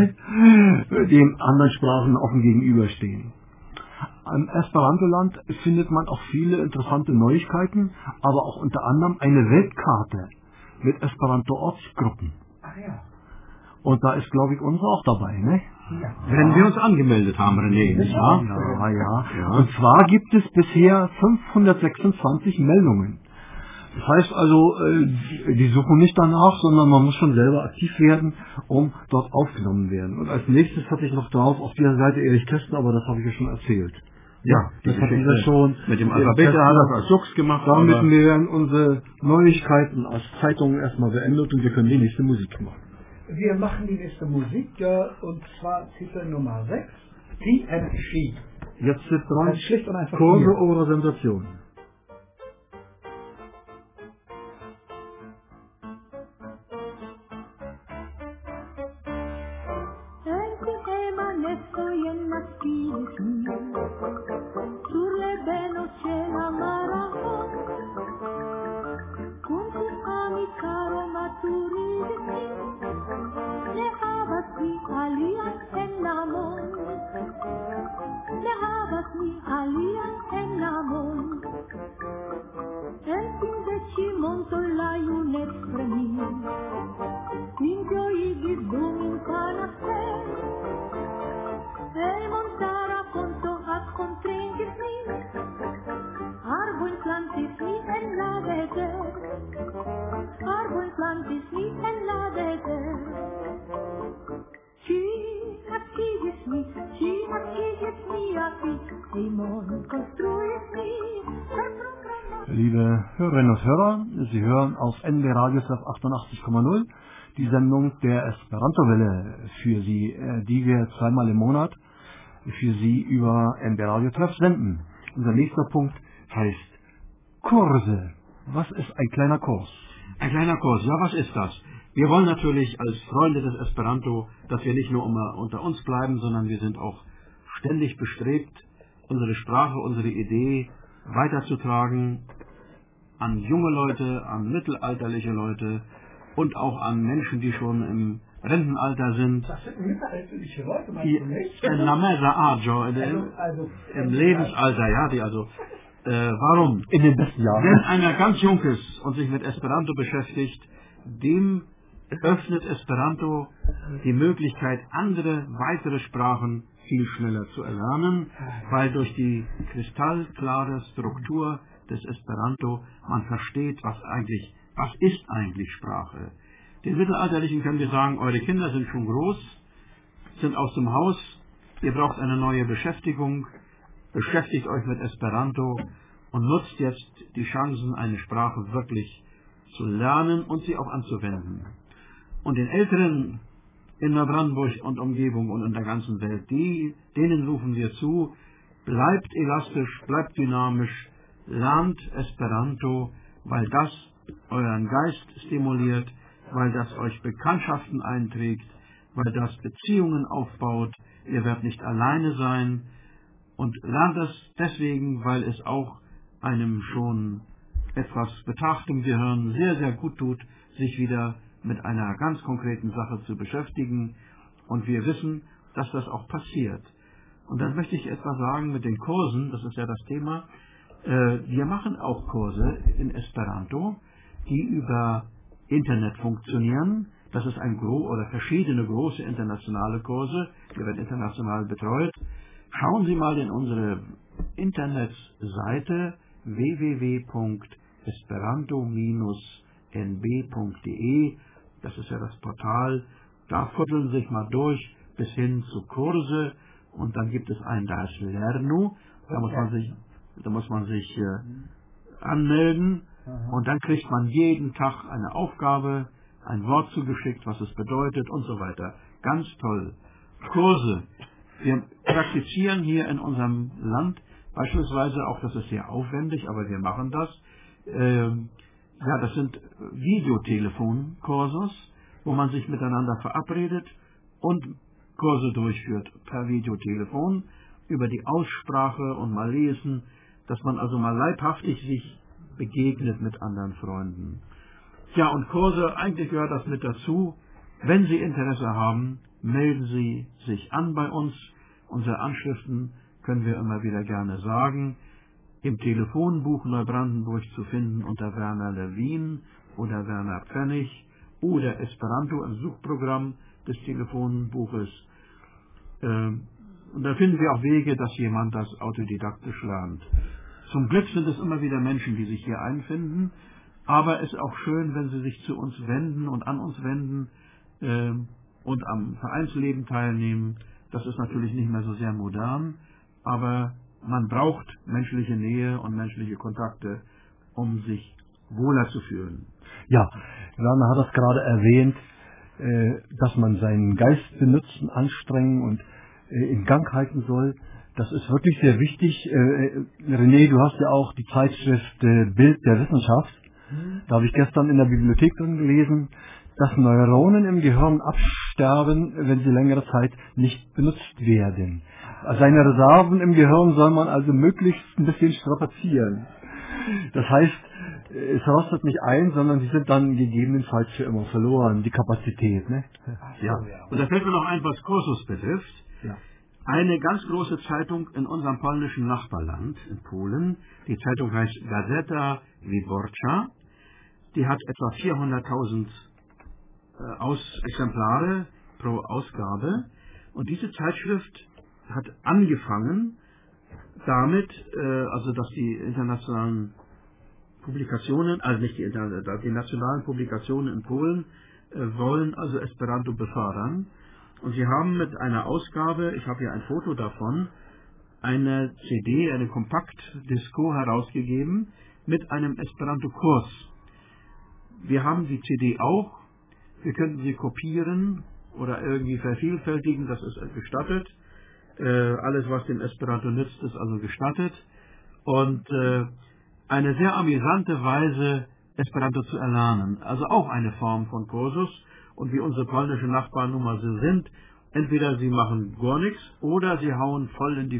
den anderen Sprachen offen gegenüberstehen. Am Esperantoland findet man auch viele interessante Neuigkeiten, aber auch unter anderem eine Weltkarte mit Esperanto-Ortsgruppen. Ach ja. Und da ist, glaube ich, unsere auch dabei, ne? Ja. Wenn wir uns angemeldet haben, René. Ja. Und zwar gibt es bisher 526 Meldungen. Das heißt also, die suchen nicht danach, sondern man muss schon selber aktiv werden, um dort aufgenommen werden. Und als nächstes hatte ich noch drauf auf dieser Seite Erich Kästner, aber das habe ich ja schon erzählt. Ja, das hatten wir schon. Mit dem Alphabet hat er das als Jux gemacht. Damit werden unsere Neuigkeiten als Zeitungen erstmal beendet und wir können die nächste Musik machen. Wir machen die nächste Musik, und zwar Titel Nummer 6, TNC. Jetzt sind dran Schlicht und einfach Kurse oder Sensationen. nespremi. Minchio igi dum canapè, e montara conto a contringirmi, arbo implantismi en la desert, arbo implantismi en la desert. Ci acquigis mi afi, Simon construis mi, Liebe Hörerinnen und Hörer, Sie hören auf NB Radio 88,0 die Sendung der Esperanto-Welle für Sie, die wir zweimal im Monat für Sie über NB Radio Treff senden. Unser nächster Punkt heißt Kurse. Was ist ein kleiner Kurs? Ein kleiner Kurs, ja, was ist das? Wir wollen natürlich als Freunde des Esperanto, dass wir nicht nur immer unter uns bleiben, sondern wir sind auch ständig bestrebt, unsere Sprache, unsere Idee weiterzutragen an junge Leute, an mittelalterliche Leute und auch an Menschen, die schon im Rentenalter sind. Das sind mittelalterliche Leute, meinst du nicht? In la mesa agio, im Lebensalter, ja, die also, warum? In den besten Jahren. Wenn einer ganz jung ist und sich mit Esperanto beschäftigt, dem öffnet Esperanto die Möglichkeit, andere, weitere Sprachen viel schneller zu erlernen, weil durch die kristallklare Struktur des Esperanto man versteht, was ist eigentlich Sprache. Den Mittelalterlichen können wir sagen, eure Kinder sind schon groß, sind aus dem Haus, ihr braucht eine neue Beschäftigung, beschäftigt euch mit Esperanto und nutzt jetzt die Chancen, eine Sprache wirklich zu lernen und sie auch anzuwenden. Und den Älteren in Neubrandenburg und Umgebung und in der ganzen Welt, denen rufen wir zu, bleibt elastisch, bleibt dynamisch, lernt Esperanto, weil das euren Geist stimuliert, weil das euch Bekanntschaften einträgt, weil das Beziehungen aufbaut, ihr werdet nicht alleine sein und lernt es deswegen, weil es auch einem schon etwas Betrachtung Gehirn sehr, sehr gut tut, sich wieder mit einer ganz konkreten Sache zu beschäftigen und wir wissen, dass das auch passiert. Und dann möchte ich etwas sagen mit den Kursen, das ist ja das Thema. Wir machen auch Kurse in Esperanto, die über Internet funktionieren. Das ist oder verschiedene große internationale Kurse, die werden international betreut. Schauen Sie mal in unsere Internetseite www.esperanto-nb.de. Das ist ja das Portal. Da futteln Sie sich mal durch bis hin zu Kurse und dann gibt es einen, da ist Lernu. Da muss man sich anmelden und dann kriegt man jeden Tag eine Aufgabe, ein Wort zugeschickt, was es bedeutet und so weiter. Ganz toll. Kurse. Wir praktizieren hier in unserem Land beispielsweise auch, das ist sehr aufwendig, aber wir machen das. Das sind Videotelefonkursus, wo man sich miteinander verabredet und Kurse durchführt per Videotelefon über die Aussprache und mal lesen, dass man also mal leibhaftig sich begegnet mit anderen Freunden. Ja, und Kurse, eigentlich gehört das mit dazu. Wenn Sie Interesse haben, melden Sie sich an bei uns. Unsere Anschriften können wir immer wieder gerne sagen. Im Telefonbuch Neubrandenburg zu finden unter Werner Lewin oder Werner Pfennig oder Esperanto im Suchprogramm des Telefonbuches. Und da finden wir auch Wege, dass jemand das autodidaktisch lernt. Zum Glück sind es immer wieder Menschen, die sich hier einfinden, aber es ist auch schön, wenn sie sich zu uns wenden und an uns wenden und am Vereinsleben teilnehmen. Das ist natürlich nicht mehr so sehr modern, aber man braucht menschliche Nähe und menschliche Kontakte, um sich wohler zu fühlen. Ja, Werner hat das gerade erwähnt, dass man seinen Geist benutzen, anstrengen und in Gang halten soll. Das ist wirklich sehr wichtig. René, du hast ja auch die Zeitschrift Bild der Wissenschaft. Da habe ich gestern in der Bibliothek drin gelesen, dass Neuronen im Gehirn absterben, wenn sie längere Zeit nicht benutzt werden. Seine Reserven im Gehirn soll man also möglichst ein bisschen strapazieren. Das heißt, es rostet nicht ein, sondern sie sind dann gegebenenfalls für immer verloren, die Kapazität. Ne? Ja. Und da fällt mir noch ein, was Kursus betrifft. Ja. Eine ganz große Zeitung in unserem polnischen Nachbarland, in Polen, die Zeitung heißt Gazeta Wyborcza, die hat etwa 400.000 Exemplare pro Ausgabe. Und diese Zeitschrift hat angefangen damit, also dass die internationalen Publikationen, also nicht die nationalen Publikationen in Polen wollen also Esperanto befördern. Und sie haben mit einer Ausgabe, ich habe hier ein Foto davon, eine CD, eine Kompaktdisco herausgegeben mit einem Esperanto-Kurs. Wir haben die CD auch, wir könnten sie kopieren oder irgendwie vervielfältigen, das ist gestattet. Alles, was dem Esperanto nützt, ist also gestattet. Und eine sehr amüsante Weise, Esperanto zu erlernen. Also auch eine Form von Kursus. Und wie unsere polnischen Nachbarn nun mal so sind, entweder sie machen gar nichts oder sie hauen voll in die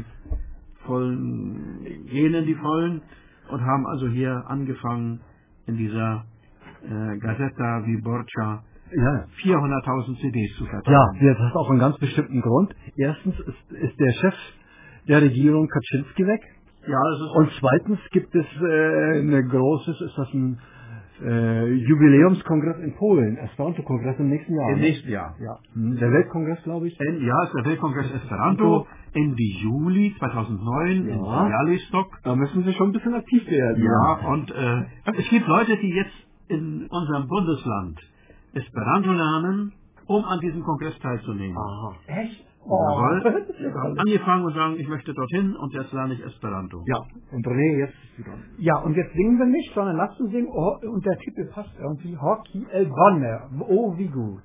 Vollen und haben also hier angefangen in dieser Gazeta Wyborcza 400.000 CDs zu verteilen. Ja, das hat auch einen ganz bestimmten Grund. Erstens ist der Chef der Regierung Kaczynski weg. Ja, das ist und zweitens gibt es ein Jubiläumskongress in Polen, Esperanto-Kongress im nächsten Jahr. Im nächsten Jahr. Ja. Der Weltkongress, glaube ich. Ja, ist der Weltkongress Esperanto Ende Juli 2009 in Białystok. Da müssen Sie schon ein bisschen aktiv werden. Ja, und es gibt Leute, die jetzt in unserem Bundesland Esperanto lernen, um an diesem Kongress teilzunehmen. Aha. Echt? Jawohl. Haben angefangen und sagen, ich möchte dorthin und jetzt lerne ich Esperanto. Ja, und René, jetzt wieder. Ja, und jetzt singen wir nicht, sondern lasst uns singen, und der Titel passt irgendwie, Hockey El Bonne. Oh, wie gut.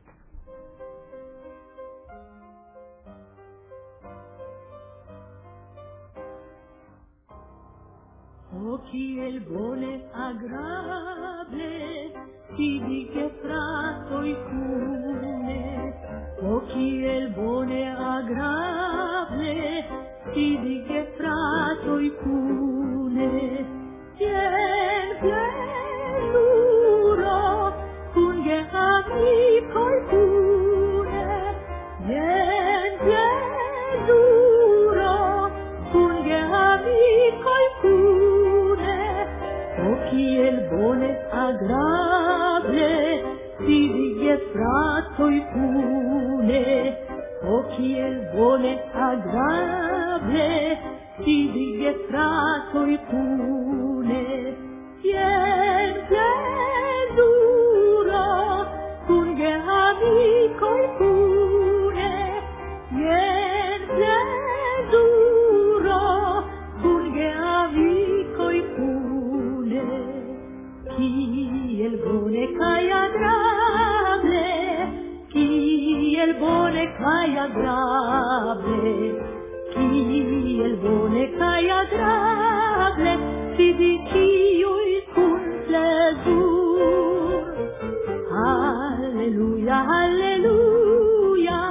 Hockey el bone agrable, ti di che frato i cune. Hockey el bone agrable, ti di che frato i cune. Tien plesuro, cun ge amico i cune. Tien plesuro, cun ge amico i cune. Hockey el bone agrable, ti di che frato i cune. Hockey el bone agrable, ti di che frato i cune. Tien plesuro, cun ge amico i cune. Tien plesuro, cun ge amico i cune. Chi el bone cae agrable, chi el bone cae agrable, chi el bone cae agrable, si diciui cun plesur. Halleluja, Halleluja,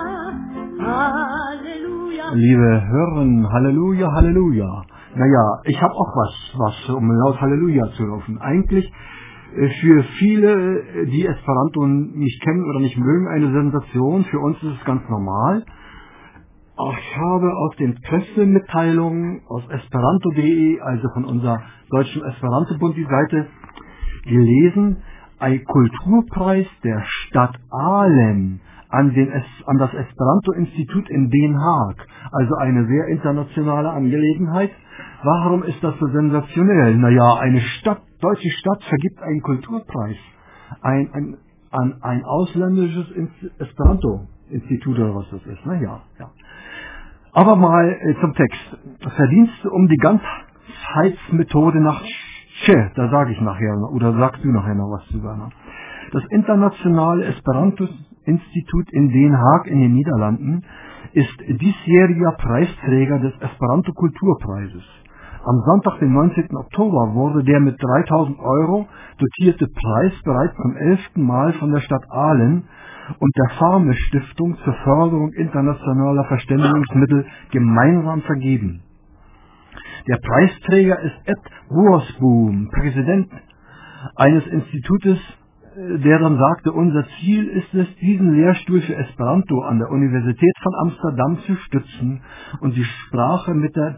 Halleluja. Liebe Hörerinnen, Halleluja, Halleluja. Naja, ich habe auch was, um laut Halleluja zu rufen. Eigentlich für viele, die Esperanto nicht kennen oder nicht mögen, eine Sensation. Für uns ist es ganz normal. Ich habe aus den Pressemitteilungen aus Esperanto.de, also von unserer deutschen Esperanto-Bund, die Seite gelesen, ein Kulturpreis der Stadt Aalen an das Esperanto-Institut in Den Haag. Also eine sehr internationale Angelegenheit. Warum ist das so sensationell? Naja, eine deutsche Stadt vergibt einen Kulturpreis an ein ausländisches Esperanto-Institut oder was das ist. Naja, ja. Aber mal zum Text. Verdienste um die Ganzheitsmethode nach Tschä, da sage ich nachher, oder sagst du nachher noch was zu Werner. Das internationale Esperanto-Institut in Den Haag in den Niederlanden ist diesjähriger Preisträger des Esperanto-Kulturpreises. Am Sonntag, den 19. Oktober, wurde der mit 3.000 € dotierte Preis bereits zum 11. Mal von der Stadt Aalen und der Farme Stiftung zur Förderung internationaler Verständigungsmittel gemeinsam vergeben. Der Preisträger ist Ed Woersboom, Präsident eines Institutes, der dann sagte, unser Ziel ist es, diesen Lehrstuhl für Esperanto an der Universität von Amsterdam zu stützen und die Sprache mit der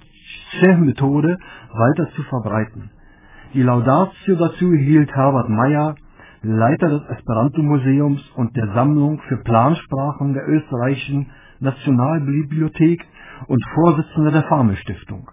Tschä-Methode weiter zu verbreiten. Die Laudatio dazu hielt Herbert Meyer, Leiter des Esperanto-Museums und der Sammlung für Plansprachen der österreichischen Nationalbibliothek und Vorsitzender der Farme-Stiftung.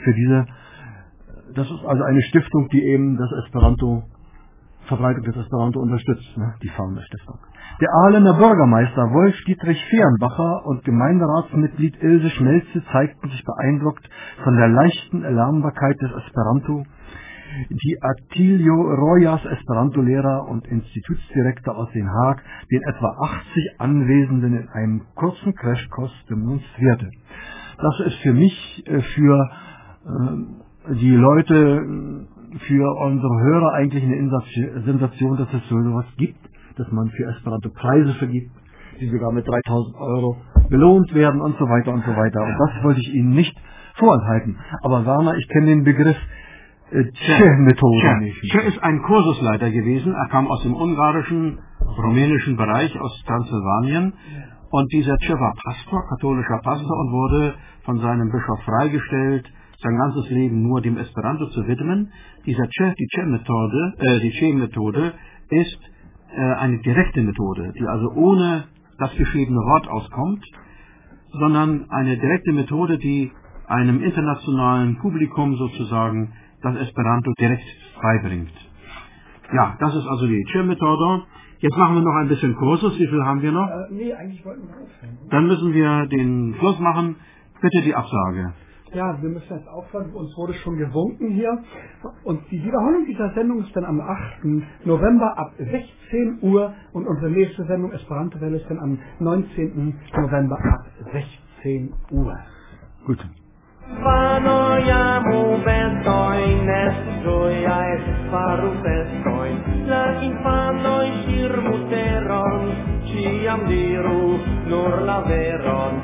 Das ist also eine Stiftung, die eben das Verbreitung des Esperanto unterstützt, ne? Die Farme-Stiftung. Der Ahlener Bürgermeister Wolf-Dietrich Fehrenbacher und Gemeinderatsmitglied Ilse Schmelze zeigten sich beeindruckt von der leichten Erlernbarkeit des Esperanto, die Attilio Rojas, Esperanto-Lehrer und Institutsdirektor aus Den Haag, den etwa 80 Anwesenden in einem kurzen Crashkurs demonstrierte. Das ist für mich, für die Leute, für unsere Hörer eigentlich eine Sensation, dass es so etwas gibt, dass man für Esperanto Preise vergibt, die sogar mit 3.000 € belohnt werden und so weiter und so weiter. Und das wollte ich Ihnen nicht vorenthalten. Aber Werner, ich kenne den Begriff Tschech-Methode nicht. Tschech ist ein Kursusleiter gewesen. Er kam aus dem ungarischen, rumänischen Bereich, aus Transsilvanien. Und dieser Tschech war Pastor, katholischer Pastor, und wurde von seinem Bischof freigestellt, sein ganzes Leben nur dem Esperanto zu widmen. Die Tschech-Methode ist eine direkte Methode, die also ohne das geschriebene Wort auskommt, sondern eine direkte Methode, die einem internationalen Publikum sozusagen das Esperanto direkt beibringt. Ja, das ist also die Tschech-Methode. Jetzt machen wir noch ein bisschen Kursus. Wie viel haben wir noch? Nee, eigentlich wollten wir aufhören. Dann müssen wir den Schluss machen. Bitte die Absage. Ja, wir müssen jetzt aufhören. Uns wurde schon gewunken hier. Und die Wiederholung dieser Sendung ist dann am 8. November ab 16 Uhr. Und unsere nächste Sendung Esperanto-Welle ist dann am 19. November ab 16 Uhr. Gut. Panoiamo bestoin, nestroiai faru festoin, la infanoi shirmuteron, ciam diru nur la veron.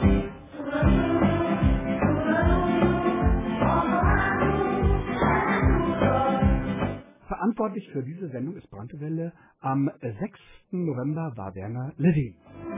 Verantwortlich für diese Sendung Esperanto-Welle am 6. November war Werner Levin.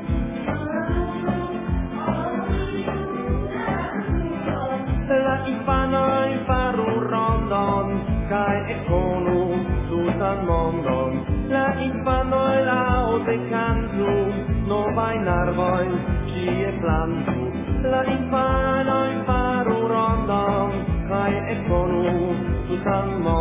La infanoi faru rondon, kai ekonu tutan mondon. La infanoi laute cantu, novaj narvoj ĉie plantu. La infanoi faru rondon, kai ekonu tutan mondon.